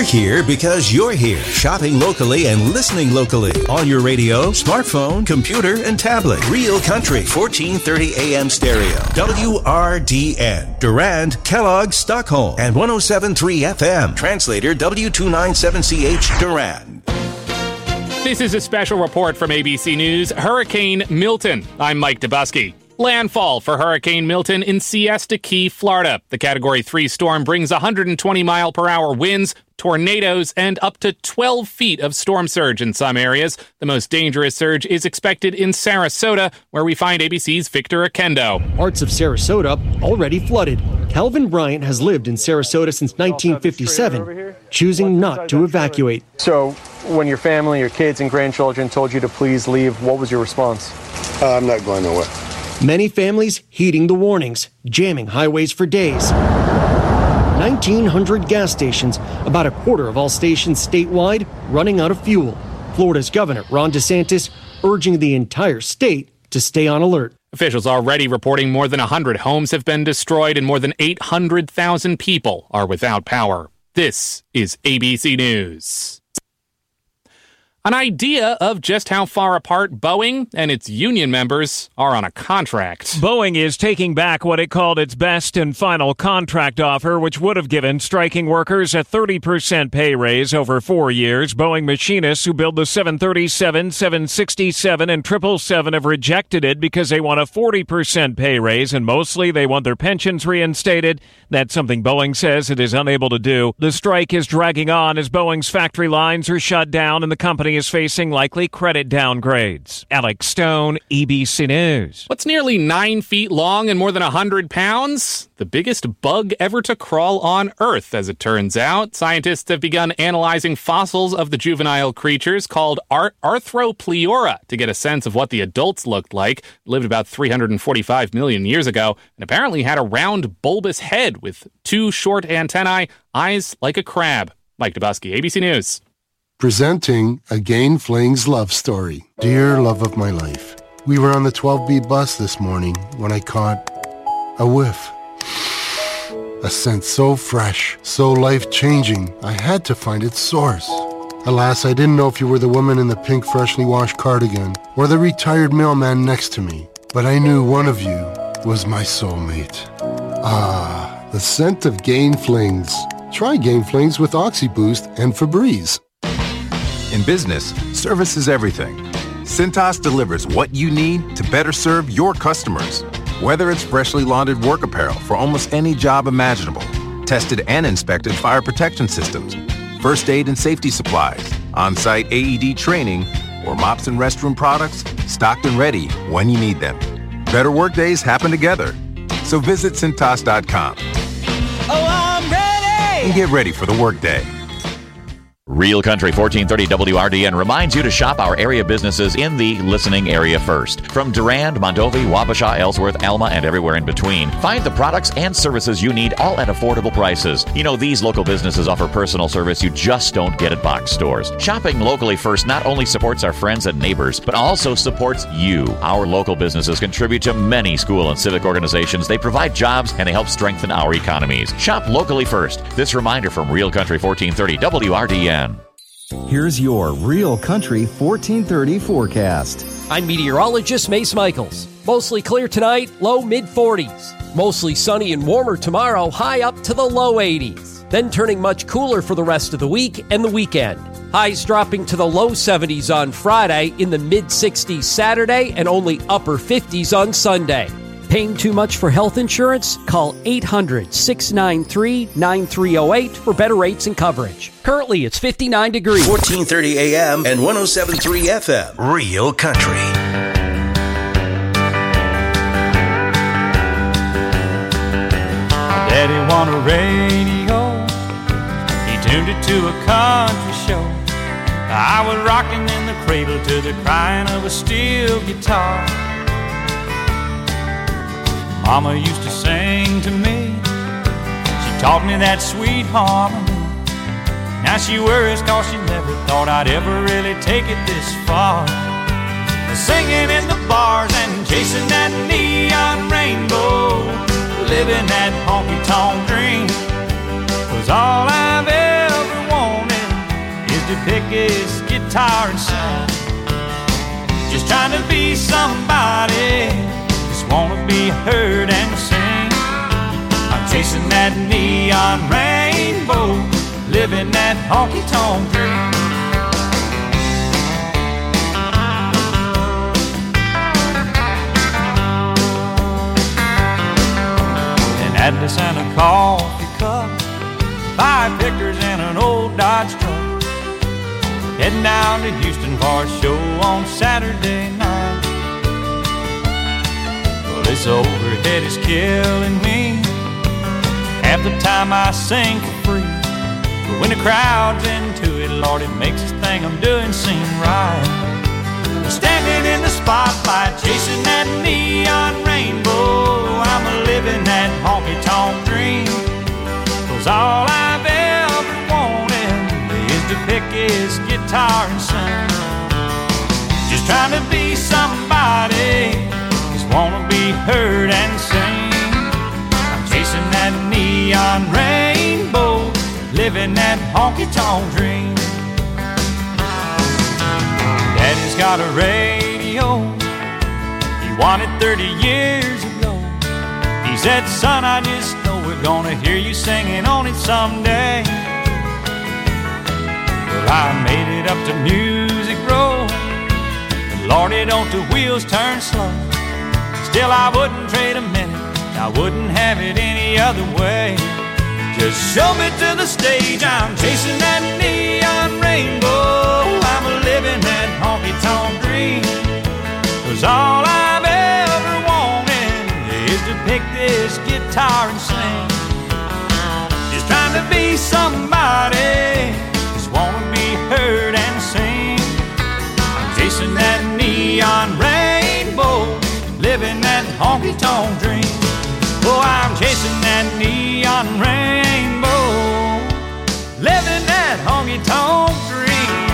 here because you're here. Shopping locally and listening locally. On your radio, smartphone, computer, and tablet. Real Country, 1430 AM stereo. WRDN. Durand, Kellogg, Stockholm. And 107.3 FM. Translator W297CH, Durand. This is a special report from ABC News. Hurricane Milton. I'm Mike Dubusky. Landfall for Hurricane Milton in Siesta Key, Florida. The Category 3 storm brings 120-mile-per-hour winds, tornadoes, and up to 12 feet of storm surge in some areas. The most dangerous surge is expected in Sarasota, where we find ABC's Victor Akendo. Parts of Sarasota already flooded. Calvin Bryant has lived in Sarasota since 1957, choosing not to evacuate. So when your family, your kids and grandchildren told you to please leave, what was your response? I'm not going nowhere. Many families heeding the warnings, jamming highways for days. 1,900 gas stations, about a quarter of all stations statewide, running out of fuel. Florida's Governor Ron DeSantis urging the entire state to stay on alert. Officials already reporting more than 100 homes have been destroyed and more than 800,000 people are without power. This is ABC News. An idea of just how far apart Boeing and its union members are on a contract. Boeing is taking back what it called its best and final contract offer, which would have given striking workers a 30% pay raise over 4 years. Boeing machinists who build the 737, 767, and 777 have rejected it because they want a 40% pay raise, and mostly they want their pensions reinstated. That's something Boeing says it is unable to do. The strike is dragging on as Boeing's factory lines are shut down and the company is facing likely credit downgrades. Alex Stone, ABC News. What's nearly 9 feet long and more than 100 pounds? The biggest bug ever to crawl on Earth, as it turns out. Scientists have begun analyzing fossils of the juvenile creatures called Arthropleura to get a sense of what the adults looked like. Lived about 345 million years ago and apparently had a round, bulbous head with 2 short antennae, eyes like a crab. Mike Dubusky, ABC News. Presenting Again Fling's love story. Dear love of my life, we were on the 12B bus this morning when I caught a whiff. A scent so fresh, so life-changing, I had to find its source. Alas, I didn't know if you were the woman in the pink freshly washed cardigan or the retired mailman next to me, but I knew one of you was my soulmate. Ah, the scent of Gain Flings. Try Gain Flings with OxyBoost and Febreze. In business, service is everything. Cintas delivers what you need to better serve your customers. Whether it's freshly laundered work apparel for almost any job imaginable, tested and inspected fire protection systems, first aid and safety supplies, on-site AED training, or mops and restroom products, stocked and ready when you need them. Better work days happen together. So visit Cintas.com. Oh, I'm ready! And get ready for the workday. Real Country 1430 WRDN reminds you to shop our area businesses in the listening area first. From Durand, Mondovi, Wabasha, Ellsworth, Alma, and everywhere in between. Find the products and services you need, all at affordable prices. You know, these local businesses offer personal service you just don't get at box stores. Shopping locally first not only supports our friends and neighbors, but also supports you. Our local businesses contribute to many school and civic organizations. They provide jobs and they help strengthen our economies. Shop locally first. This reminder from Real Country 1430 WRDN. Here's your Real Country 1430 forecast. I'm meteorologist Mace Michaels. Mostly clear tonight, low mid-40s. Mostly sunny and warmer tomorrow, high up to the low 80s. Then turning much cooler for the rest of the week and the weekend. Highs dropping to the low 70s on Friday, in the mid-60s Saturday, and only upper 50s on Sunday. Paying too much for health insurance? Call 800-693-9308 for better rates and coverage. Currently, it's 59 degrees. 1430 AM and 107.3 FM. Real Country. Daddy won a radio. He tuned it to a country show. I was rocking in the cradle to the crying of a steel guitar. Mama used to sing to me. She taught me that sweet harmony. Now she worries cause she never thought I'd ever really take it this far. Singing in the bars and chasing that neon rainbow, living that honky-tonk dream was all I've ever wanted. is to pick his guitar and sing. Just trying to be somebody, just wanna be heard and sing. I'm chasing that neon rainbow, living that honky-tonk dream. An Atlas and a coffee cup, 5 pictures and an old Dodge truck, heading down to Houston for a show on Saturday night. Well, this overhead is killing me. Half the time I sing for free, but when the crowd's into it, Lord, it makes this thing I'm doing seem right. Standing in the spotlight, chasing that neon rainbow, I'm living that honky-tonk dream. 'Cause all I've ever wanted is to pick his guitar and sing. Just trying to be somebody, just wanna be heard and sing. I'm chasing that neon rainbow, living that honky-tonk dream. Daddy's got a radio, he won it 30 years ago. He said, son, I just know we're gonna hear you singing on it someday. Well, I made it up to Music Row, Lordy, don't the wheels turn slow. Still, I wouldn't trade a minute, I wouldn't have it any other way. Just show me to the stage, I'm chasing that neon rainbow, I'm living that honky-tonk dream. 'Cause all I've ever wanted is to pick this guitar and sing. Just trying to be somebody, just wanna be heard and sing. I'm chasing that neon rainbow, living that honky-tonk dream. Oh, I'm chasing that neon rainbow, living that honky-tonk dream.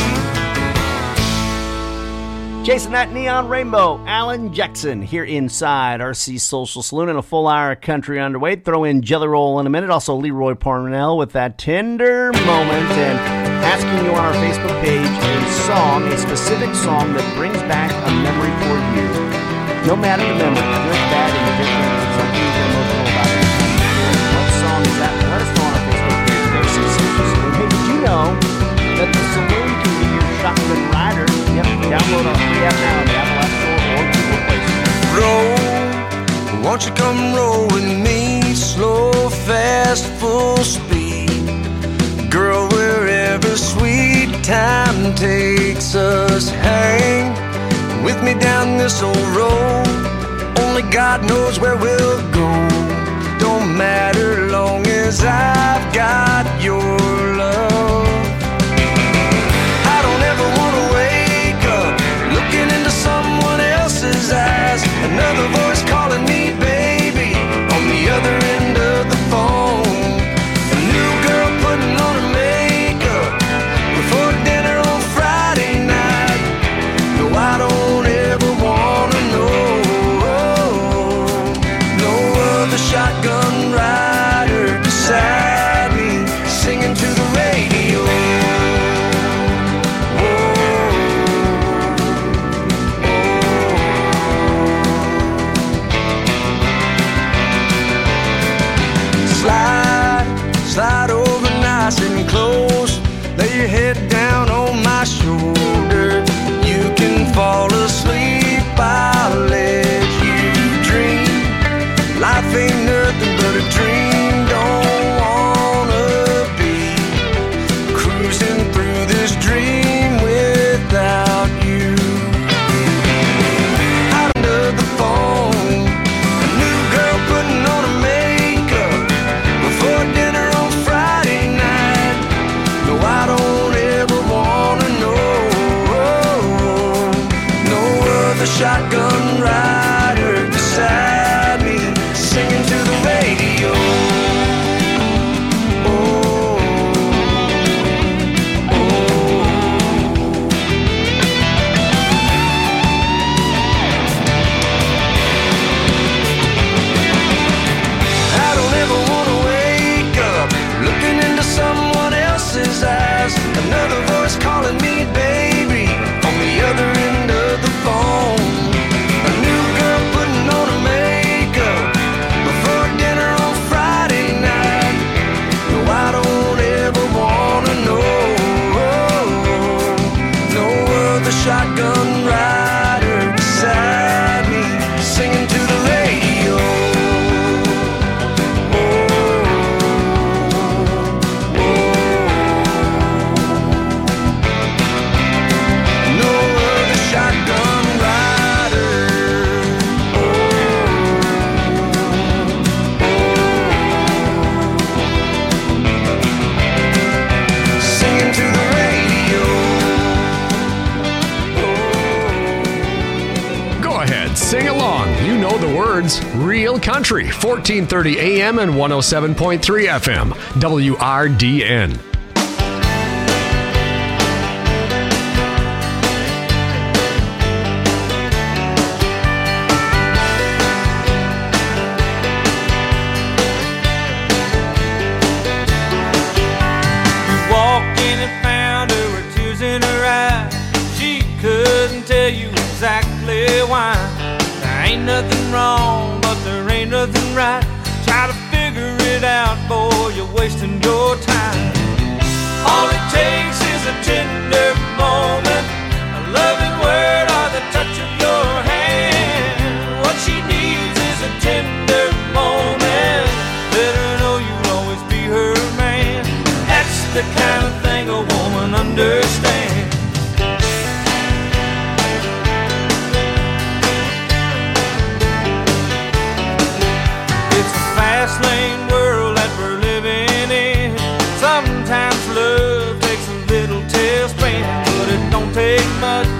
Chasing that neon rainbow, Alan Jackson here inside RC Social Saloon, and a full hour of country underway. Throw in Jelly Roll in a minute. Also Leroy Parnell with that tender moment, and asking you on our Facebook page a specific song that brings back a memory for you. No matter the memory, good, bad, indifferent, something you're emotional about it. What song is that? Let us know on our Facebook page, RC Social Saloon. Hey, did you know that the saloon can be your shotgun rider? Yep, download our free app now on the Apple App Store or Google Play Store. Roll, won't you come roll with me? Slow, fast, full speed. Girl, wherever sweet time takes us, hang with me down this old road. Only God knows where we'll go. Don't matter long as I've got your love. I don't ever want to wake up looking into someone else's eyes. Another voice calling me baby on the other end of the phone. A new girl putting on her makeup before dinner on Friday night. No, I don't ever want to know. No other shotgun rider beside me singing to the radio. Slide over nice and close. Lay your head down on my shoulder. You can fall asleep, I'll let you dream. Life ain't nothing but a dream. Don't wanna be cruising through this dream without you. Out under the phone, a new girl putting on her makeup before dinner on Friday night. No, I don't ever wanna know. No other shotgun rider beside me singing to the radio. words, Real Country, 1430 AM and 107.3 FM, WRDN. Exactly why. There ain't nothing wrong, but there ain't nothing right. Try to figure it out, boy, you're wasting your time. All it takes is a tender moment, a loving word or the touch of your hand. What she needs is a tender moment. Let her know you'll always be her man. That's the kind of thing a woman understands. Fast lane world that we're living in. Sometimes love takes a little tailspin, but it don't take much